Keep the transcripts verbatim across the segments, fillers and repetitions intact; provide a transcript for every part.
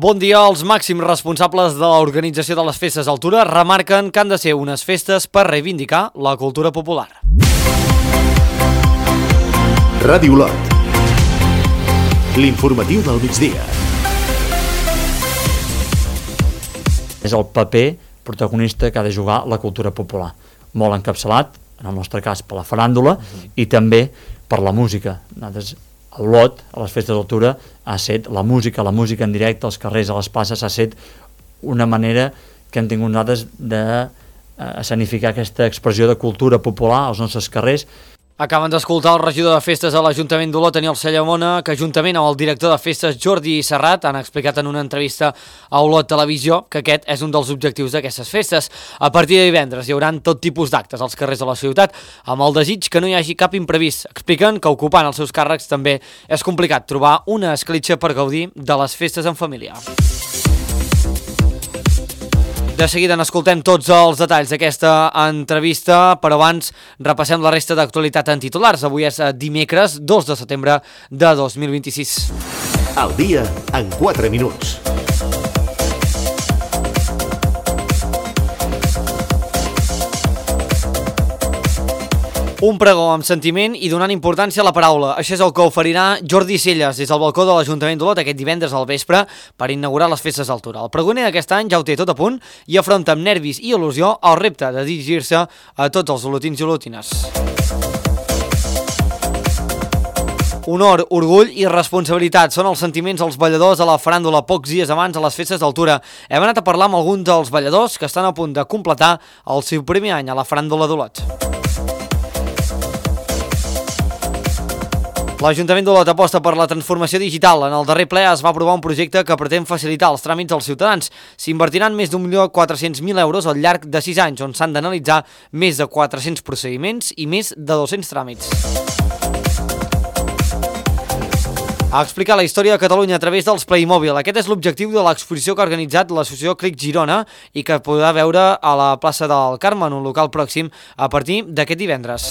Bon dia. Els màxims responsables de l'organització de les festes Altura remarquen que han de ser unes festes per reivindicar la cultura popular. Ràdio Olot, l'informatiu del migdia. És el paper protagonista que ha de jugar la cultura popular, molt encapçalat, en el nostre cas, per la faràndula uh-huh. i també per la música. Nosaltres, a Olot, a les festes d'Altura, ha estat la música, la música en directe, als carrers, a les places, ha estat una manera que hem tingut nosaltres de eh, escenificar aquesta expressió de cultura popular als nostres carrers. Acaben d'escoltar el regidor de festes a l'Ajuntament d'Olot, Aniol Cellamona, que juntament amb el director de festes, Jordi Serrat, han explicat en una entrevista a Olot Televisió que aquest és un dels objectius d'aquestes festes. A partir de divendres hi haurà tot tipus d'actes als carrers de la ciutat, amb el desig que no hi hagi cap imprevist. Expliquen que ocupant els seus càrrecs també és complicat trobar una escletxa per gaudir de les festes en família. De seguida n'escoltem tots els detalls d'aquesta entrevista, però abans repassem la resta d'actualitat en titulars. Avui és dimecres dos de setembre de dos mil vint-i-sis. Al dia en quatre minuts. Un pregó amb sentiment i donant importància a la paraula. Això és el que oferirà Jordi Celles des del balcó de l'Ajuntament d'Olot aquest divendres al vespre per inaugurar les festes d'Altura. El pregoner d'aquest any ja ho té tot a punt i afronta amb nervis i il·lusió el repte de dirigir-se a tots els olotins i olotines. Honor, orgull i responsabilitat són els sentiments dels balladors a la faràndula pocs dies abans a les festes d'Altura. Hem anat a parlar amb alguns dels balladors que estan a punt de completar el seu primer any a la faràndula d'Olot. L'Ajuntament d'Olot aposta per la transformació digital. En el darrer ple es va aprovar un projecte que pretén facilitar els tràmits als ciutadans. S'invertiran més d'un milió quatre-cents mil euros al llarg de sis anys, on s'han d'analitzar més de quatre-cents procediments i més de dos-cents tràmits. A explicar la història de Catalunya a través dels Playmobil. Aquest és l'objectiu de l'exposició que ha organitzat l'associació Clic Girona i que podrà veure a la plaça del Carme, en un local pròxim, a partir d'aquest divendres.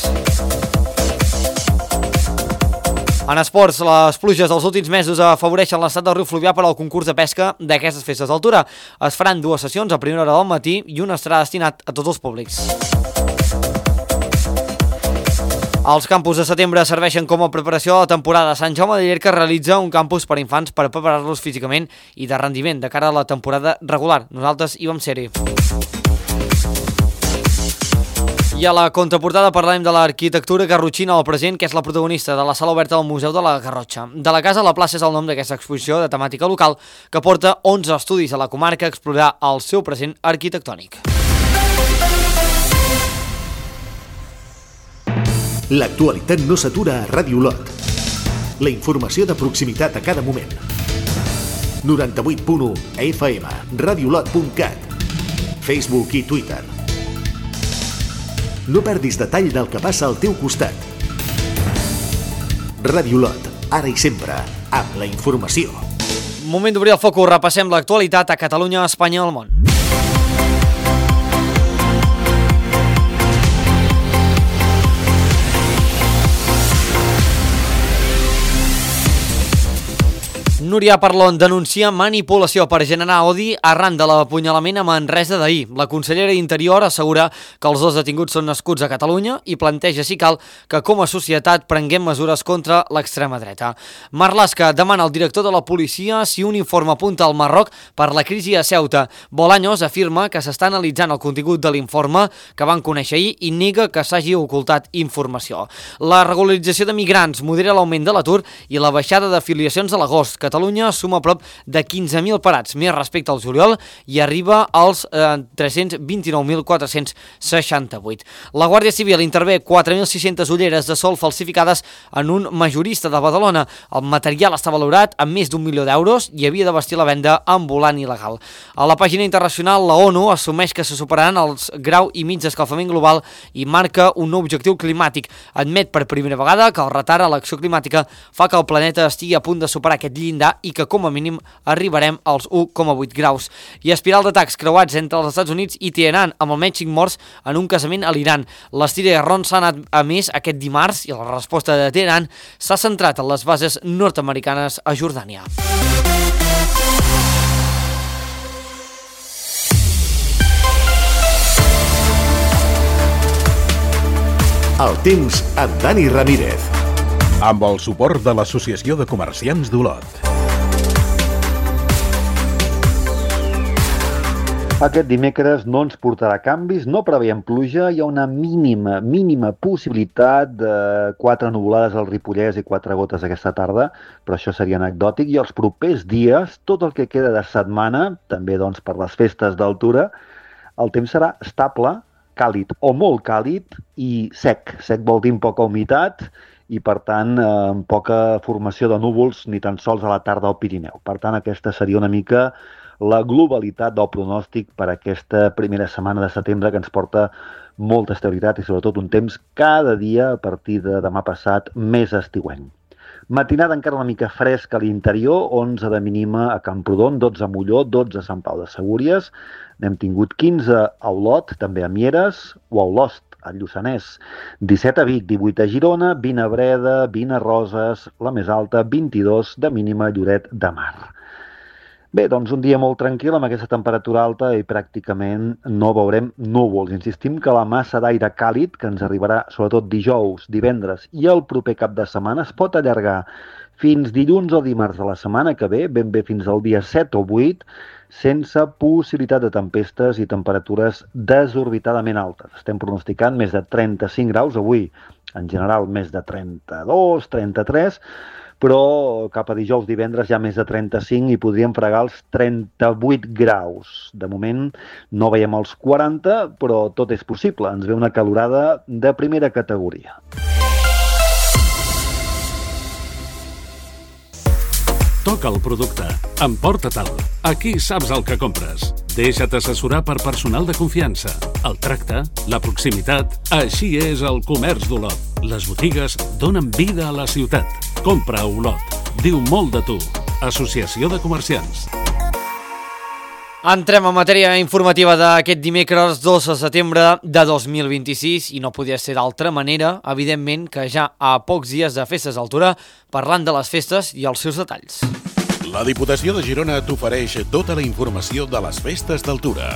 En esports, les pluges dels últims mesos afavoreixen l'estat del riu Fluvià per al concurs de pesca d'aquestes festes d'Altura. Es faran dues sessions a primera hora del matí i una estarà destinat a tots els públics. Els campus de setembre serveixen com a preparació a la temporada. Sant Jaume de Llierca realitza un campus per a infants per preparar-los físicament i de rendiment de cara a la temporada regular. Nosaltres hi vam ser-hi. I a la contraportada parlarem de l'arquitectura garrotxina al present, que és la protagonista de la sala oberta del Museu de la Garrotxa. De la Casa a la Plaça és el nom d'aquesta exposició de temàtica local que porta onze estudis a la comarca a explorar el seu present arquitectònic. L'actualitat no s'atura a Ràdio Olot. La informació de proximitat a cada moment. noranta-vuit punt u F M, radiolot punt cat, Facebook i Twitter. No perdis detall del que passa al teu costat. Ràdio Olot, ara i sempre, amb la informació. Moment d'obrir el focus, repassem l'actualitat a Catalunya, Espanya i el món. Núria Parlon denuncia manipulació per generar odi arran de l'apunyalament a Manresa d'ahir. La consellera d'Interior assegura que els dos detinguts són nascuts a Catalunya i planteja, si cal, que com a societat prenguem mesures contra l'extrema dreta. Marlaska demana al director de la policia si un informe apunta al Marroc per la crisi a Ceuta. Bolaños afirma que s'està analitzant el contingut de l'informe que van conèixer ahir i nega que s'hagi ocultat informació. La regularització de migrants modera l'augment de l'atur i la baixada d'afiliacions a l'agost. Catalunya suma prop de quinze mil parats, més respecte al juliol, i arriba als eh, tres-cents vint-i-nou mil quatre-cents seixanta-vuit. La Guàrdia Civil intervé quatre mil sis-centes ulleres de sol falsificades en un majorista de Badalona. El material està valorat amb més d'un milió d'euros i havia de vestir la venda ambulant il·legal. A la pàgina internacional, la ONU assumeix que se superaran els grau i mig d'escalfament global i marca un nou objectiu climàtic. Admet per primera vegada que el retard a l'acció climàtica fa que el planeta estigui a punt de superar aquest llindar i que com a mínim arribarem als u coma vuit graus. I espiral d'atacs creuats entre els Estats Units i Teheran, amb almenys cinc morts en un casament a l'Iran. Les tirs de ron s'han anat a més aquest dimarts i la resposta de Teheran s'ha centrat en les bases nord-americanes a Jordània. El temps amb Dani Ramírez. Amb el suport de l'Associació de Comerciants d'Olot. Aquest dimecres no ens portarà canvis, no preveiem pluja, hi ha una mínima, mínima possibilitat de quatre nuvolades al Ripollès i quatre gotes aquesta tarda, però això seria anecdòtic. I els propers dies, tot el que queda de setmana, també doncs per les festes d'altura, el temps serà estable, càlid o molt càlid i sec. Sec vol dir amb poca humitat i, per tant, amb poca formació de núvols ni tan sols a la tarda al Pirineu. Per tant, aquesta seria una mica la globalitat del pronòstic per aquesta primera setmana de setembre, que ens porta molta estabilitat i sobretot un temps cada dia a partir de demà passat més estiuenc. Matinada encara una mica fresca a l'interior, onze de mínima a Camprodon, dotze a Molló, dotze a Sant Pau de Segúries, n'hem tingut quinze a Olot, també a Mieres, o a Olost, al Lluçanès, disset a Vic, divuit a Girona, vint a Breda, vint a Roses, la més alta, vint-i-dos de mínima a Lloret de Mar. Bé, doncs un dia molt tranquil amb aquesta temperatura alta i pràcticament no veurem núvols. Insistim que la massa d'aire càlid, que ens arribarà sobretot dijous, divendres i el proper cap de setmana, es pot allargar fins dilluns o dimarts de la setmana que ve, ben bé fins al dia set o vuit, sense possibilitat de tempestes i temperatures desorbitadament altes. Estem pronosticant més de trenta-cinc graus avui, en general més de trenta-dos, trenta-tres, però cap a dijous, divendres ja més de trenta-cinc i podríem fregar els trenta-vuit graus. De moment no veiem els quaranta, però tot és possible. Ens ve una calorada de primera categoria. Toca el producte. Emporta-te'l. Aquí saps el que compres. Deixa't assessorar per personal de confiança. El tracte, la proximitat... Així és el comerç d'Olot. Les botigues donen vida a la ciutat. Compra a Olot. Diu molt de tu. Associació de Comerciants. Entrem en matèria informativa d'aquest dimecres dos de setembre de dos mil vint-i-sis i no podia ser d'altra manera, evidentment, que ja a pocs dies de festes d'altura, parlant de les festes i els seus detalls. La Diputació de Girona t'ofereix tota la informació de les festes d'altura.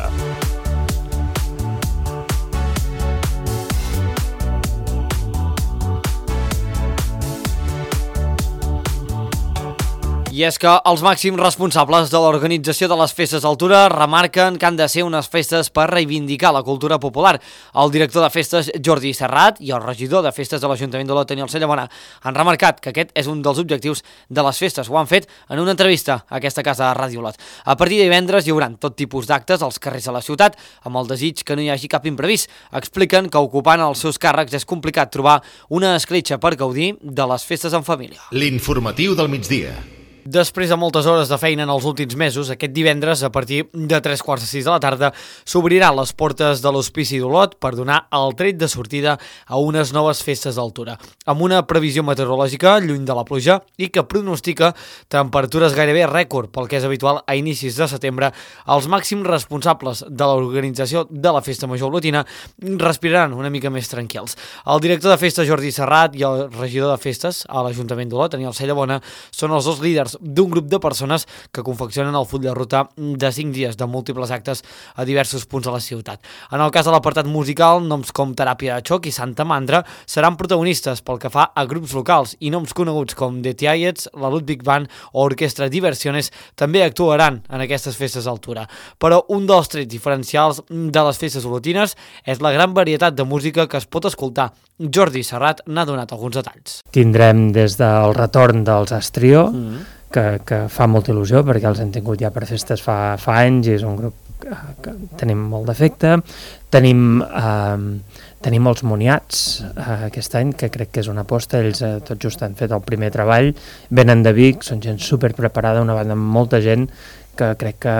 I és que els màxims responsables de l'organització de les festes d'altura remarquen que han de ser unes festes per reivindicar la cultura popular. El director de festes, Jordi Serrat, i el regidor de festes de l'Ajuntament d'Olot, Daniel Cellamona, han remarcat que aquest és un dels objectius de les festes. Ho han fet en una entrevista a aquesta casa de Ràdio Olot. A partir de divendres hi haurà tot tipus d'actes als carrers de la ciutat, amb el desig que no hi hagi cap imprevist. Expliquen que ocupant els seus càrrecs és complicat trobar una escletxa per gaudir de les festes en família. L'informatiu del migdia. Després de moltes hores de feina en els últims mesos, aquest divendres, a partir de tres quarts de sis de la tarda, s'obriran les portes de l'Hospici d'Olot per donar el tret de sortida a unes noves festes d'altura, amb una previsió meteorològica lluny de la pluja i que pronostica temperatures gairebé rècord pel que és habitual a inicis de setembre. Els màxims responsables de l'organització de la Festa Major Olotina respiraran una mica més tranquils. El director de festes, Jordi Serrat, i el regidor de festes a l'Ajuntament d'Olot, Daniel Cellamona, són els dos líders d'un grup de persones que confeccionen el full de ruta de cinc dies de múltiples actes a diversos punts de la ciutat. En el cas de l'apartat musical, noms com Teràpia de Xoc i Santa Mandra seran protagonistes pel que fa a grups locals i noms coneguts com The Tiets, la Ludwig Band o Orquestra Diversiones també actuaran en aquestes festes d'altura. Però un dels trets diferencials de les festes olotines és la gran varietat de música que es pot escoltar. Jordi Serrat n'ha donat alguns detalls. Tindrem des del retorn dels Astrio, mm. que, que fa molta il·lusió perquè els hem tingut ja per festes fa, fa anys i és un grup que, que tenim molt d'efecte. Tenim, eh, tenim els Moniats eh, aquest any, que crec que és una aposta. Ells eh, tot just han fet el primer treball, venen de Vic, són gent super preparada, una banda amb molta gent que crec que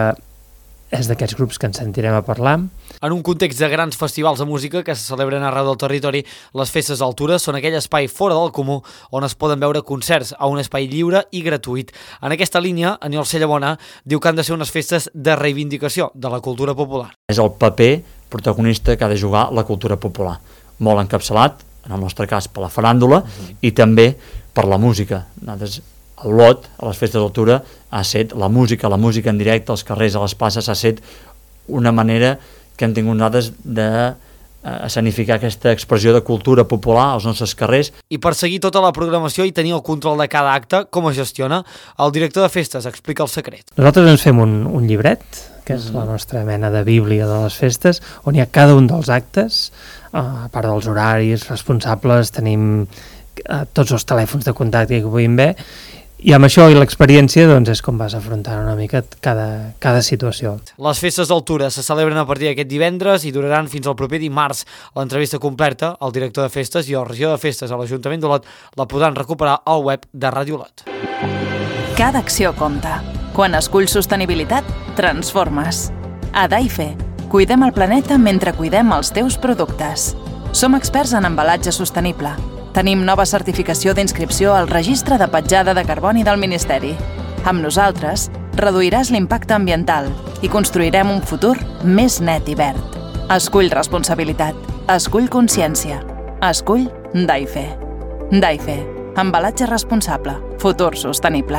és d'aquests grups que ens sentirem a parlar. En un context de grans festivals de música que se celebren arreu del territori, les festes d'altura són aquell espai fora del comú on es poden veure concerts a un espai lliure i gratuït. En aquesta línia, Daniel Cellamona diu que han de ser unes festes de reivindicació de la cultura popular. És el paper protagonista que ha de jugar la cultura popular, molt encapçalat, en el nostre cas per la faràndula, uh-huh. i també per la música. Nosaltres, a Olot, a les festes d'altura, ha set la música, la música en directe, als carrers, a les places, ha set una manera que hem tingut nosaltres de a escenificar aquesta expressió de cultura popular als nostres carrers. I per seguir tota la programació i tenir el control de cada acte, com es gestiona? El director de festes explica el secret. Nosaltres ens fem un, un llibret, que és la nostra mena de bíblia de les festes, on hi ha cada un dels actes, a part dels horaris, responsables, tenim eh, tots els telèfons de contacte que puguin haver, i amb això i l'experiència doncs, és com vas afrontant una mica cada, cada situació. Les festes d'Altura se celebren a partir d'aquest divendres i duraran fins al proper dimarts. L'entrevista completa, el director de festes i el regidor de festes a l'Ajuntament d'Olot la podran recuperar al web de Ràdio Olot. Cada acció compta. Quan esculls sostenibilitat, transformes. A Daife, cuidem el planeta mentre cuidem els teus productes. Som experts en embalatge sostenible. Tenim nova certificació d'inscripció al Registre de Petjada de Carboni del Ministeri. Amb nosaltres, reduiràs l'impacte ambiental i construirem un futur més net i verd. Escull responsabilitat. Escull consciència. Escull Daife. Daife. Embalatge responsable. Futur sostenible.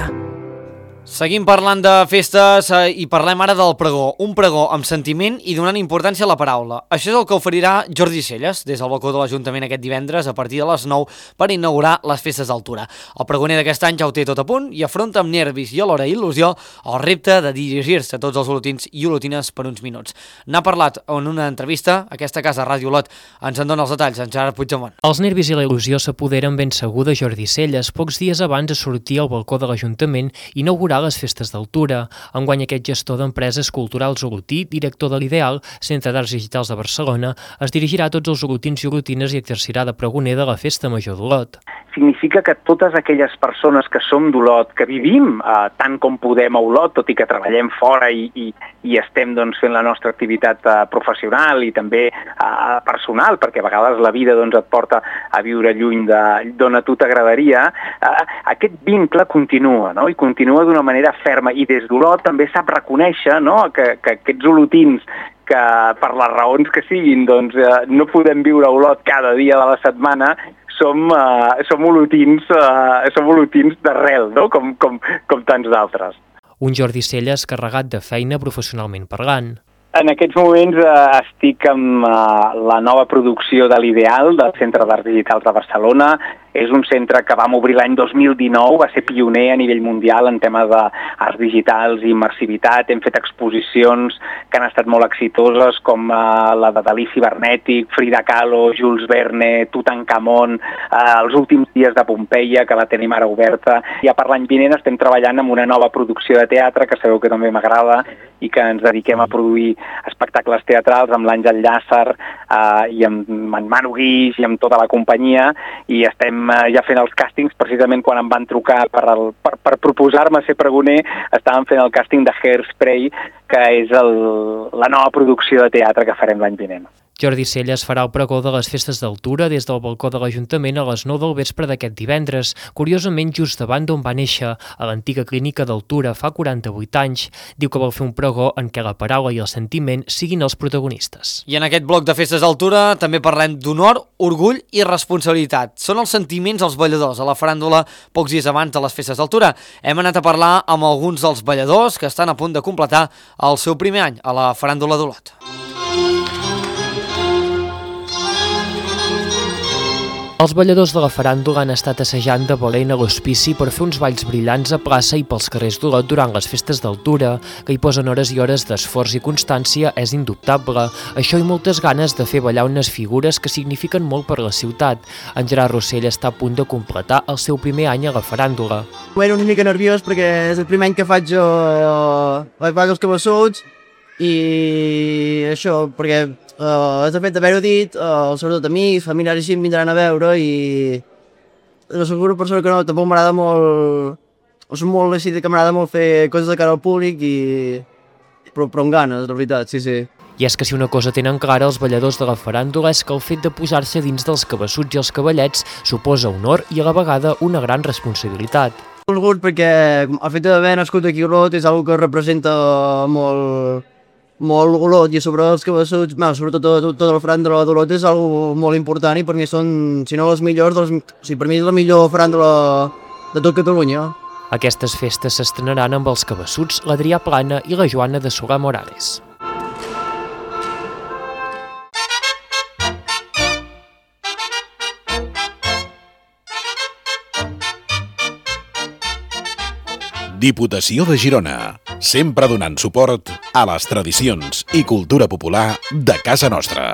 Seguim parlant de festes eh, i parlem ara del pregó. Un pregó amb sentiment i donant importància a la paraula. Això és el que oferirà Jordi Celles des del balcó de l'Ajuntament aquest divendres a partir de les nou per inaugurar les festes d'Altura. El pregoner d'aquest any ja ho té tot a punt i afronta amb nervis i alhora il·lusió el repte de dirigir-se a tots els olotins i olotines per uns minuts. N'ha parlat en una entrevista a aquesta casa Ràdio Olot. Ens en dona els detalls en Gerard Puigdemont. Els nervis i la il·lusió s'apoderen ben segur de Jordi Celles pocs dies abans de sortir al balcó de l'Ajuntament i inaugurar les festes d'Altura. Enguany aquest gestor d'empreses culturals olotí, director de l'Ideal, Centre d'Arts Digitals de Barcelona, es dirigirà a tots els olotins i olotines i exercirà de pregoner de la Festa Major d'Olot. Significa que totes aquelles persones que som d'Olot, que vivim eh, tant com podem a Olot, tot i que treballem fora i, i, i estem doncs, fent la nostra activitat eh, professional i també eh, personal, perquè a vegades la vida doncs, et porta a viure lluny d'on a tu t'agradaria, eh, aquest vincle continua, no? I continua d'una manera ferma, i des d'Olot també sap reconèixer, no? que, que aquests olotins que per les raons que siguin doncs, eh, no podem viure a Olot cada dia de la setmana, som, uh, som olotins, uh, som olotins d'arrel, no? com, com, com tants d'altres. Un Jordi Celles carregat de feina professionalment parlant. En aquests moments eh, estic amb eh, la nova producció de l'Ideal, del Centre d'Arts Digitals de Barcelona. És un centre que vam obrir l'any dos mil dinou, va ser pioner a nivell mundial en temes d'arts digitals i immersivitat. Hem fet exposicions que han estat molt exitoses, com eh, la de Dalí Cibernètic, Frida Kahlo, Jules Verne, Tutankamon, eh, els últims dies de Pompeia, que la tenim ara oberta. Ja per l'any vinent estem treballant amb una nova producció de teatre, que sabeu que també m'agrada, i que ens dediquem a produir espectacles teatrals amb l'Àngel Llàcer eh, i amb en Manu Guix i amb tota la companyia, i estem eh, ja fent els càstings. Precisament quan em van trucar per, el, per, per proposar-me ser pregoner, estàvem fent el càsting de Hairspray, que és el, la nova producció de teatre que farem l'any vinent. Jordi Celles farà el pregó de les festes d'Altura des del balcó de l'Ajuntament a les nou del vespre d'aquest divendres, curiosament just davant d'on va néixer, a l'antiga clínica d'Altura fa quaranta-vuit anys. Diu que vol fer un pregó en què la paraula i el sentiment siguin els protagonistes. I en aquest bloc de festes d'Altura també parlem d'honor, orgull i responsabilitat. Són els sentiments dels balladors a la faràndula pocs dies abans de les festes d'Altura. Hem anat a parlar amb alguns dels balladors que estan a punt de completar el seu primer any a la faràndula d'Olot. Els balladors de la faràndula han estat assajant de valent a l'hospici per fer uns balls brillants a plaça i pels carrers d'Olot durant les festes d'Altura, que hi posen hores i hores d'esforç i constància és indubtable. Això i moltes ganes de fer ballar unes figures que signifiquen molt per la ciutat. En Gerard Rossell està a punt de completar el seu primer any a la faràndula. Era una mica nerviós perquè és el primer any que faig jo vaig als cabassuts i això, perquè uh, és de fet d'haver-ho dit, uh, sobretot amics, familiars així em vindran a veure i soc una persona que no, tampoc m'agrada molt, o soc molt així que m'agrada molt fer coses de cara al públic i però, però amb ganes, la veritat, sí, sí. I és que si una cosa tenen clara els balladors de la faràndula és que el fet de posar-se dins dels cabassuts i els cavallets suposa honor i a la vegada una gran responsabilitat. Orgull perquè el fet d'haver nascut aquí a Olot és una que representa molt, molt Olot i sobre els cabassuts, bueno, sobretot tota tot la faràndula d'Olot és algo molt important i per mi són, si no les millors, dels, o sigui, per mi és la millor faràndula de tot Catalunya. Aquestes festes s'estrenaran amb els cabassuts, l'Adrià Plana i la Joana de Solà Morales. Diputació de Girona, sempre donant suport a les tradicions i cultura popular de casa nostra.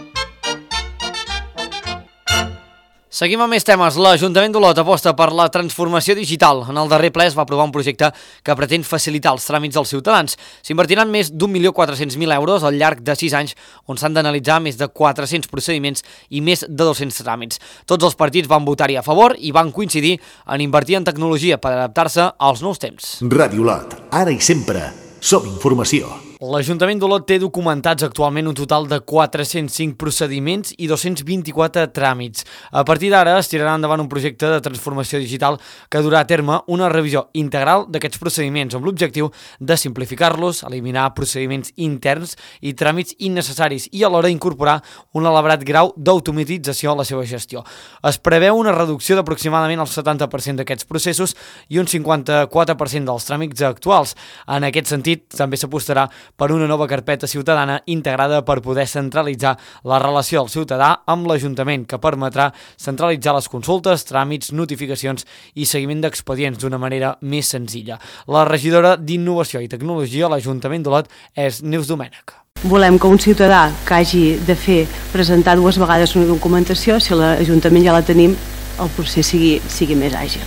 Seguim amb més temes. L'Ajuntament d'Olot aposta per la transformació digital. En el darrer ple es va aprovar un projecte que pretén facilitar els tràmits als ciutadans. S'invertiran més d'un milió quatre-cents mil euros al llarg de sis anys, on s'han d'analitzar més de quatre-cents procediments i més de dos-cents tràmits. Tots els partits van votar-hi a favor i van coincidir en invertir en tecnologia per adaptar-se als nous temps. Ràdio Olot, ara i sempre, som informació. L'Ajuntament d'Olot té documentats actualment un total de quatre-cents cinc procediments i dos-cents vint-i-quatre tràmits. A partir d'ara es tirarà endavant un projecte de transformació digital que durà a terme una revisió integral d'aquests procediments amb l'objectiu de simplificar-los, eliminar procediments interns i tràmits innecessaris i alhora incorporar un elevat grau d'automatització a la seva gestió. Es preveu una reducció d'aproximadament el setanta per cent d'aquests processos i un cinquanta-quatre per cent dels tràmits actuals. En aquest sentit, també s'apostarà per una nova carpeta ciutadana integrada per poder centralitzar la relació del ciutadà amb l'Ajuntament, que permetrà centralitzar les consultes, tràmits, notificacions i seguiment d'expedients d'una manera més senzilla. La regidora d'Innovació i Tecnologia a l'Ajuntament d'Olot és Neus Domènech. Volem que un ciutadà que hagi de fer presentar dues vegades una documentació, si l'Ajuntament ja la tenim, el procés sigui, sigui més àgil.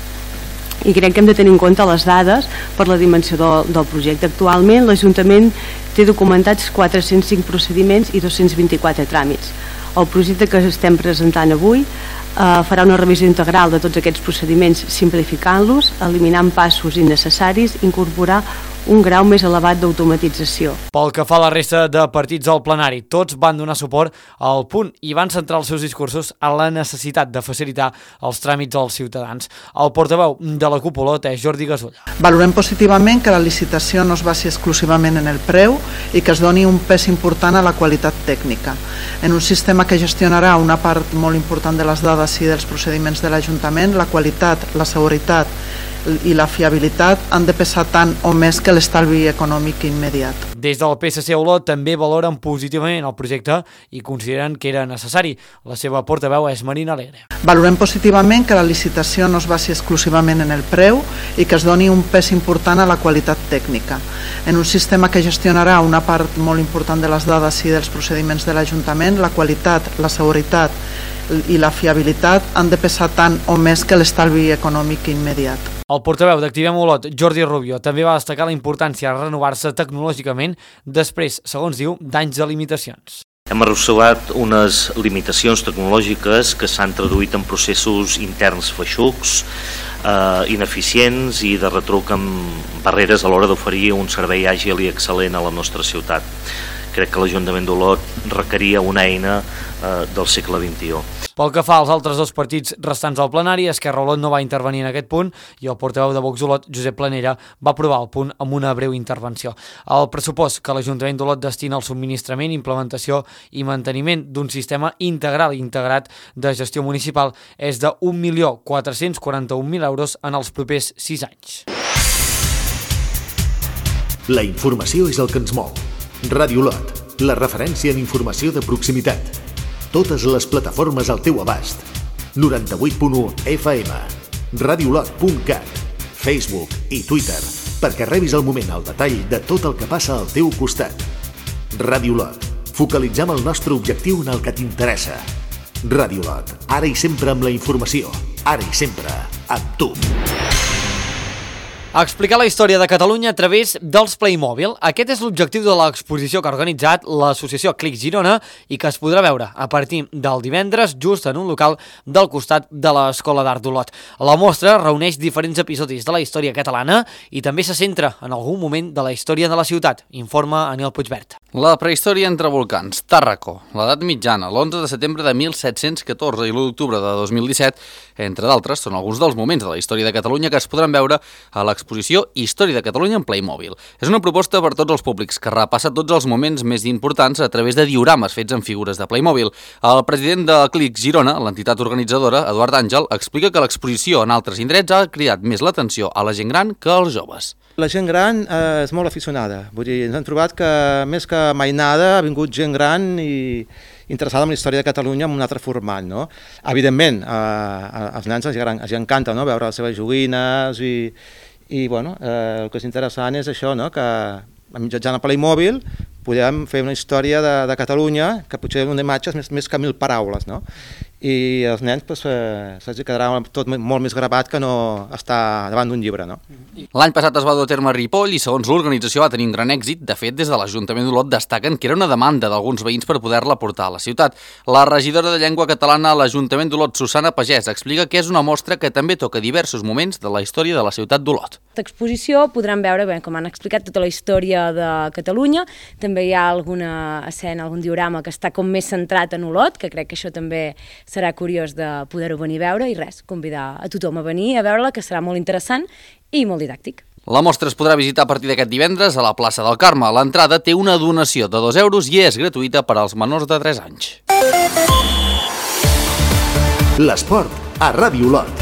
I crec que hem de tenir en compte les dades per la dimensió del, del projecte. Actualment l'Ajuntament té documentats quatre-cents cinc procediments i dos-cents vint-i-quatre tràmits. El projecte que estem presentant avui eh, farà una revisió integral de tots aquests procediments, simplificant-los, eliminant passos innecessaris, incorporar un grau més elevat d'automatització. Pel que fa a la resta de partits del plenari, tots van donar suport al punt i van centrar els seus discursos a la necessitat de facilitar els tràmits als ciutadans. El portaveu de la CUP Olot és Jordi Gasulla. Valorem positivament que la licitació no es basi exclusivament en el preu i que es doni un pes important a la qualitat tècnica. En un sistema que gestionarà una part molt important de les dades i dels procediments de l'Ajuntament, la qualitat, la seguretat i la fiabilitat han de pesar tant o més que l'estalvi econòmic immediat. Des del P S C Olot també valoren positivament el projecte i consideren que era necessari. La seva portaveu és Marina Alegre. Valorem positivament que la licitació no es basi exclusivament en el preu i que es doni un pes important a la qualitat tècnica. En un sistema que gestionarà una part molt important de les dades i dels procediments de l'Ajuntament, la qualitat, la seguretat i la fiabilitat han de pesar tant o més que l'estalvi econòmic immediat. El portaveu d'Activem Olot, Jordi Rubio, també va destacar la importància de renovar-se tecnològicament després, segons diu, d'anys de limitacions. Hem arrossegat unes limitacions tecnològiques que s'han traduït en processos interns feixucs, eh, ineficients i de retruc amb barreres a l'hora d'oferir un servei àgil i excel·lent a la nostra ciutat. Crec que l'Ajuntament d'Olot requeria una eina eh, del segle vint-i-u. Pel que fa als altres dos partits restants al plenari, Esquerra Olot no va intervenir en aquest punt i el portaveu de Vox Olot, Josep Planera, va aprovar el punt amb una breu intervenció. El pressupost que l'Ajuntament d'Olot destina al subministrament, implementació i manteniment d'un sistema integral i integrat de gestió municipal és de un milió quatre-cents quaranta-un mil euros en els propers sis anys. La informació és el que ens mou. Ràdio Olot, la referència en informació de proximitat. Totes les plataformes al teu abast. noranta-vuit punt u F M, radiolot punt cat, Facebook i Twitter, perquè rebis al moment el detall de tot el que passa al teu costat. Ràdio Olot, focalitzem el nostre objectiu en el que t'interessa. Ràdio Olot, ara i sempre amb la informació, ara i sempre amb tu. A explicar la història de Catalunya a través dels Playmobil. Aquest és l'objectiu de l'exposició que ha organitzat l'associació Clic Girona i que es podrà veure a partir del divendres just en un local del costat de l'Escola d'Art d'Olot. La mostra reuneix diferents episodis de la història catalana i també se centra en algun moment de la història de la ciutat, informa Anil Puigvert. La prehistòria entre volcans, Tàrraco, l'edat mitjana, l'onze de setembre de mil set-cents catorze i l'u d'octubre de dos mil disset, entre d'altres, són alguns dels moments de la història de Catalunya que es podran veure a l'exposició Història de Catalunya en Playmobil. És una proposta per tots els públics que repassa tots els moments més importants a través de diorames fets amb figures de Playmobil. El president de Clic Girona, l'entitat organitzadora, Eduard Àngel, explica que l'exposició en altres indrets ha cridat més l'atenció a la gent gran que als joves. La gent gran eh, és molt aficionada, vull dir, ens han trobat que més que mai nada ha vingut gent gran i interessada en la història de Catalunya en un altre format, no? Evidentment, eh, als nens els, els encanta, no?, veure les seves joguines i, i bueno, eh, el que és interessant és això, no? Que mitjançant el Playmobil podem fer una història de, de Catalunya que potser una imatge és més, més que mil paraules, no? I els nens pues, eh, se'ls quedarà tot molt més gravat que no estar davant d'un llibre, no? L'any passat es va dur a terme a Ripoll i segons l'organització va tenir un gran èxit. De fet, des de l'Ajuntament d'Olot destaquen que era una demanda d'alguns veïns per poder-la portar a la ciutat. La regidora de Llengua Catalana a l'Ajuntament d'Olot, Susana Pagès, explica que és una mostra que també toca diversos moments de la història de la ciutat d'Olot. L'exposició podran veure, bé, com han explicat, tota la història de Catalunya. També hi ha alguna escena, algun diorama que està com més centrat en Olot, que crec que això també serà curiós de poder-ho venir a veure i res, convidar a tothom a venir a veure-la, que serà molt interessant i molt didàctic. La mostra es podrà visitar a partir d'aquest divendres a la plaça del Carme. L'entrada té una donació de dos euros i és gratuïta per als menors de tres anys. L'esport a Ràdio Olot.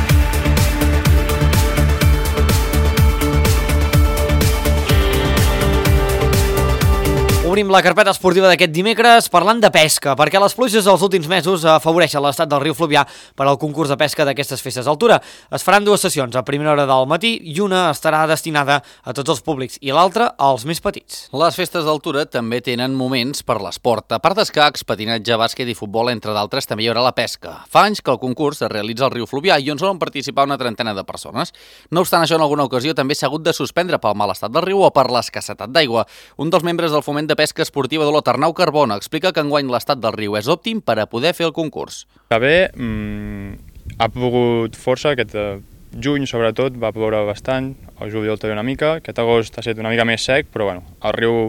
Obrim la carpeta esportiva d'aquest dimecres parlant de pesca, perquè les pluges dels últims mesos afavoreixen l'estat del riu Fluvià per al concurs de pesca d'aquestes festes d'altura. Es faran dues sessions, a primera hora del matí, i una estarà destinada a tots els públics i l'altra als més petits. Les festes d'altura també tenen moments per l'esport. A part d'escacs, patinatge, bàsquet i futbol, entre d'altres, també hi haurà la pesca. Fa anys que el concurs es realitza al riu Fluvià i on solen participar una trentena de persones. No obstant això, en alguna ocasió també s'ha hagut de suspendre pel mal estat del riu o per l'escassetat d'aigua. Un dels membres del foment de pesca esportiva d'Olot, Arnau Carbona, explica que enguany l'estat del riu és òptim per a poder fer el concurs. Que bé, mmm, ha plogut força, aquest eh, juny sobretot va ploure bastant, el juliol també una mica, aquest agost ha estat una mica més sec, però bueno, el riu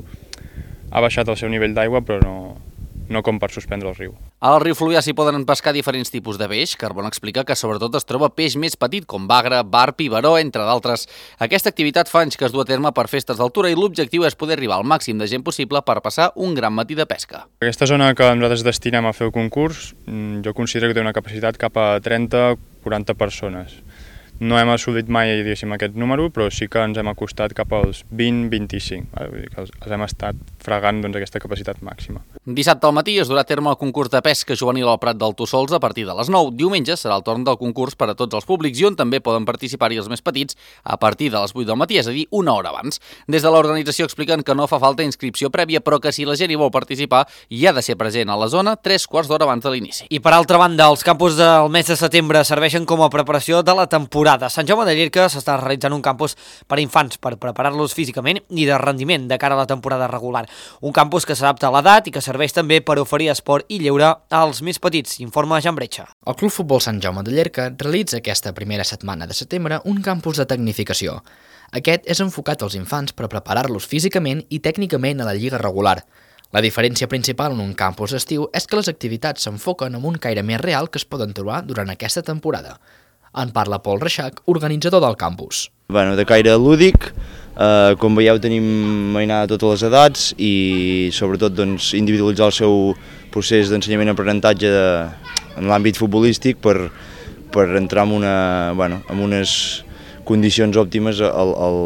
ha baixat el seu nivell d'aigua, però no, no com per suspendre el riu. Al riu Fluvià s'hi poden pescar diferents tipus de peix. Carbona explica que sobretot es troba peix més petit com bagre, barb i baró, entre d'altres. Aquesta activitat fa anys que es du a terme per festes d'altura i l'objectiu és poder arribar al màxim de gent possible per passar un gran matí de pesca. Aquesta zona que nosaltres destinem a fer el concurs, jo considero que té una capacitat cap a trenta a quaranta persones. No hem assolit mai, diguéssim, aquest número, però sí que ens hem acostat cap als vint a vint-i-cinc. Vull dir que els hem estat fregant doncs, aquesta capacitat màxima. Dissabte al matí es durà a terme el concurs de pesca juvenil al Prat del Tossols a partir de les nou. Diumenge serà el torn del concurs per a tots els públics i on també poden participar-hi els més petits a partir de les vuit del matí, és a dir, una hora abans. Des de l'organització expliquen que no fa falta inscripció prèvia, però que si la gent hi vol participar hi ha de ser present a la zona tres quarts d'hora abans de l'inici. I per altra banda, els campus del mes de setembre serveixen com a preparació de la temporada. A Sant Jaume de Llierca s'està realitzant un campus per a infants per preparar-los físicament i de rendiment de cara a la temporada regular. Un campus que s'adapta a l'edat i que serveix també per oferir esport i lleure als més petits, informa Jan Bretxa. El Club Futbol Sant Jaume de Llierca realitza aquesta primera setmana de setembre un campus de tecnificació. Aquest és enfocat als infants per preparar-los físicament i tècnicament a la lliga regular. La diferència principal en un campus estiu és que les activitats s'enfoquen amb un caire més real que es poden trobar durant aquesta temporada. En parla Pol Reixac, organitzador del campus. Bueno, de caire lúdic, eh, com veieu tenim mainada a totes les edats i sobretot doncs, individualitzar el seu procés d'ensenyament i aprenentatge de, en l'àmbit futbolístic per, per entrar en, una, bueno, en unes condicions òptimes al, al,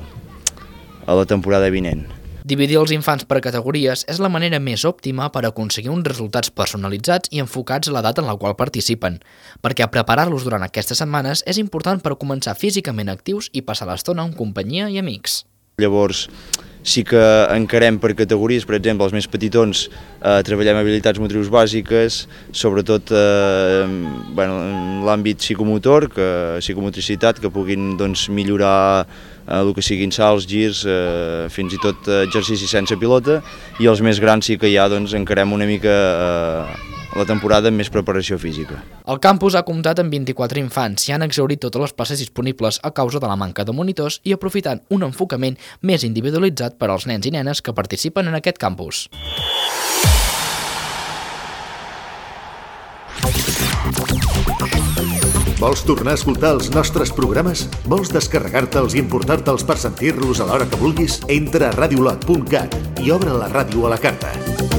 a la temporada vinent. Dividir els infants per categories és la manera més òptima per aconseguir uns resultats personalitzats i enfocats a l'edat en la qual participen, perquè preparar-los durant aquestes setmanes és important per començar físicament actius i passar l'estona en companyia i amics. Llavors, sí que encarem per categories, per exemple, els més petitons eh, treballem habilitats motrius bàsiques, sobretot eh, bueno, en l'àmbit psicomotor, que, psicomotricitat, que puguin doncs, millorar eh, el que siguin salts, girs, eh, fins i tot exercicis sense pilota, i els més grans sí que ja doncs, encarem una mica eh, la temporada amb més preparació física. El campus ha comptat amb vint-i-quatre infants i han exhaurit totes les places disponibles a causa de la manca de monitors i aprofitant un enfocament més individualitzat per als nens i nenes que participen en aquest campus. Vols tornar a escoltar els nostres programes? Vols descarregar-te'ls i importar-te'ls per sentir-los a l'hora que vulguis? Entra a radiolot punt cat i obre la ràdio a la carta.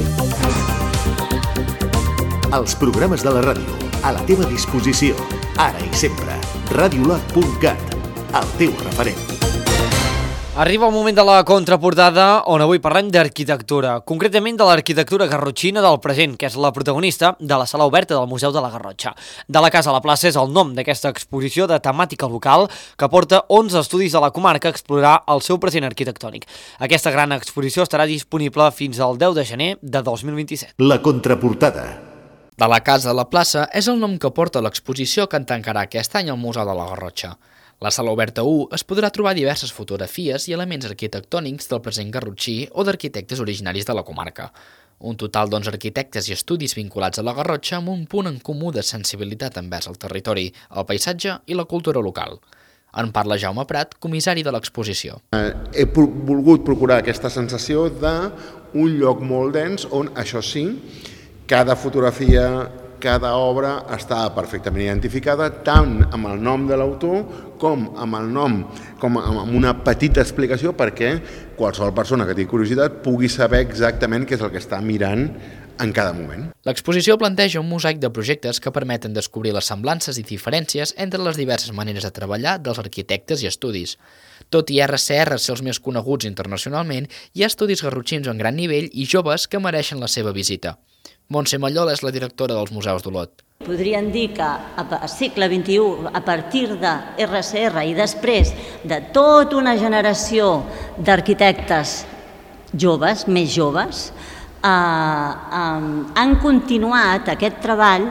Els programes de la ràdio, a la teva disposició, ara i sempre. radiolot punt cat, el teu referent. Arriba el moment de la contraportada on avui parlem d'arquitectura, concretament de l'arquitectura garrotxina del present, que és la protagonista de la sala oberta del Museu de la Garrotxa. De la Casa a la Plaça és el nom d'aquesta exposició de temàtica local que porta onze estudis de la comarca a explorar el seu present arquitectònic. Aquesta gran exposició estarà disponible fins al deu de gener de dos mil vint-i-set. La contraportada. De la Casa a la Plaça és el nom que porta l'exposició que en tancarà aquest any al Museu de la Garrotxa. La Sala Oberta u es podrà trobar diverses fotografies i elements arquitectònics del present garrotxí o d'arquitectes originaris de la comarca. Un total d'onze arquitectes i estudis vinculats a la Garrotxa amb un punt en comú de sensibilitat envers el territori, el paisatge i la cultura local. En parla Jaume Prat, comissari de l'exposició. He volgut procurar aquesta sensació d'un lloc molt dens on, això sí, cada fotografia, cada obra està perfectament identificada tant amb el nom de l'autor com amb el nom, com amb una petita explicació perquè qualsevol persona que tingui curiositat pugui saber exactament què és el que està mirant en cada moment. L'exposició planteja un mosaic de projectes que permeten descobrir les semblances i diferències entre les diverses maneres de treballar dels arquitectes i estudis. Tot i erre ce erre ser els més coneguts internacionalment, hi ha estudis garrotxins en gran nivell i joves que mereixen la seva visita. Montse Mallol és la directora dels Museus d'Olot. Podríem dir que al segle vint-i-u, a partir de erre ce erre i després de tota una generació d'arquitectes joves, més joves, eh, eh, han continuat aquest treball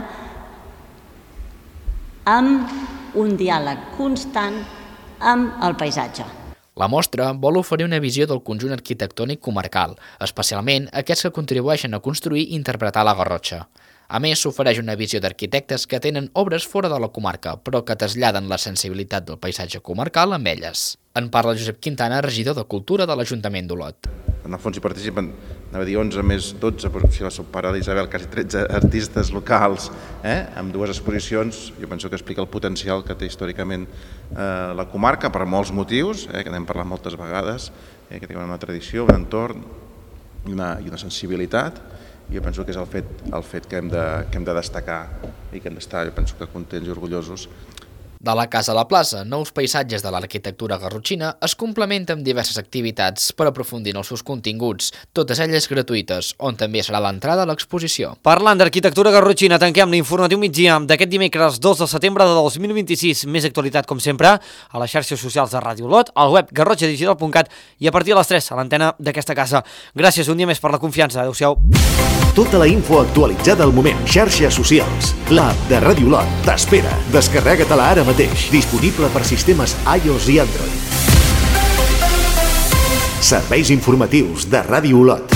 amb un diàleg constant amb el paisatge. La mostra vol oferir una visió del conjunt arquitectònic comarcal, especialment aquests que contribueixen a construir i interpretar la Garrotxa. A més, s'ofereix una visió d'arquitectes que tenen obres fora de la comarca, però que traslladen la sensibilitat del paisatge comarcal amb elles. En parla Josep Quintana, regidor de Cultura de l'Ajuntament d'Olot. En el fons hi participen, anava a dir onze més dotze, però si la pare d'Isabel, quasi tretze artistes locals, eh? amb dues exposicions. Jo penso que explica el potencial que té històricament eh, la comarca per molts motius, eh? que n'hem parlat moltes vegades, eh? que té una tradició, un entorn i una, i una sensibilitat. Jo penso que és el fet, el fet que, hem de, que hem de destacar i que hem d'estar, jo penso que contents i orgullosos. De la Casa a la Plaça, nous paisatges de l'arquitectura garrotxina es complementen amb diverses activitats per aprofundir en els seus continguts, totes elles gratuïtes, on també serà l'entrada a l'exposició. Parlant d'arquitectura garrotxina, tanquem l'informatiu migdia d'aquest dimecres dos de setembre de dos mil vint-i-sis. Més actualitat, com sempre, a les xarxes socials de Ràdio Olot, al web garrotxa digital punt cat i a partir de les tres a l'antena d'aquesta casa. Gràcies un dia més per la confiança. Adéu-siau. Tota la info actualitzada al moment. Xarxes socials. L'app de Ràdio Olot t'espera. Descarrega-te-la ara mateix. Disponible per sistemes iOS i Android. Serveis informatius de Ràdio Olot.